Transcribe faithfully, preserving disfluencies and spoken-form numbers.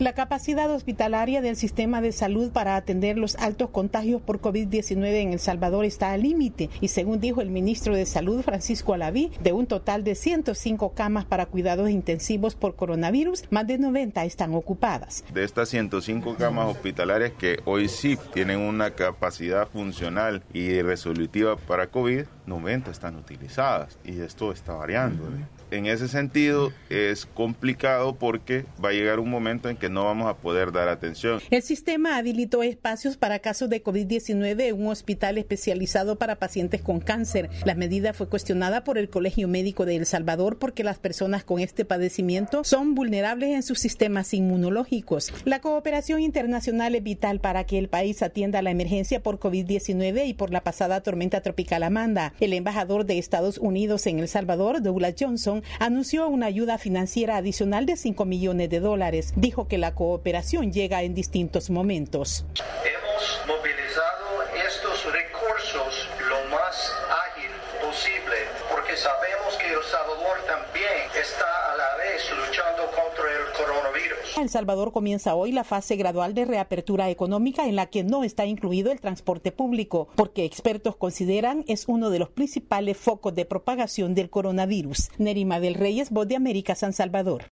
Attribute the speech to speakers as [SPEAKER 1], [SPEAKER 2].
[SPEAKER 1] La capacidad hospitalaria del sistema de salud para atender los altos contagios por COVID diecinueve en El Salvador está al límite y según dijo el ministro de Salud, Francisco Alaví, de un total de ciento cinco camas para cuidados intensivos por coronavirus, más de noventa están ocupadas.
[SPEAKER 2] De estas ciento cinco camas hospitalarias que hoy sí tienen una capacidad funcional y resolutiva para COVID, noventa están utilizadas y esto está variando. ¿eh? En ese sentido es complicado porque va a llegar un momento en que no vamos a poder dar atención.
[SPEAKER 1] El sistema habilitó espacios para casos de COVID diecinueve en un hospital especializado para pacientes con cáncer. La medida fue cuestionada por el Colegio Médico de El Salvador porque las personas con este padecimiento son vulnerables en sus sistemas inmunológicos. La cooperación internacional es vital para que el país atienda la emergencia por COVID diecinueve y por la pasada tormenta tropical Amanda. El embajador de Estados Unidos en El Salvador, Douglas Johnson, anunció una ayuda financiera adicional de cinco millones de dólares. Dijo que la cooperación llega en distintos momentos.
[SPEAKER 3] Hemos movilizado estos recursos lo más ágil posible porque sabemos que El Salvador también está a la vez luchando contra el coronavirus.
[SPEAKER 1] El Salvador comienza hoy la fase gradual de reapertura económica en la que no está incluido el transporte público, porque expertos consideran es uno de los principales focos de propagación del coronavirus. Nerima del Reyes, Voz de América, San Salvador.